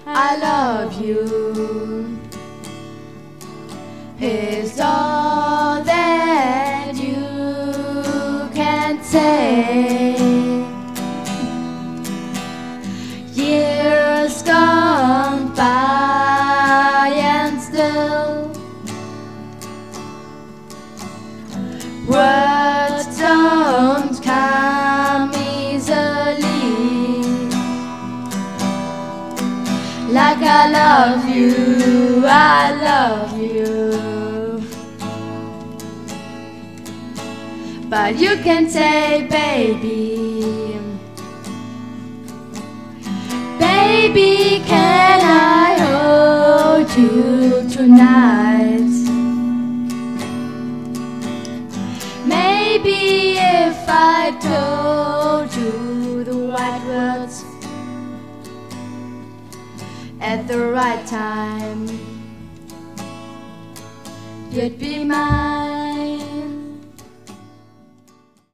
I love you is all that you can say. Years gone by and still words don't come easily. Like I love you, I love you. But you can say, baby, baby, can I hold you tonight? Maybe if I told you the right words at the right time, you'd be mine.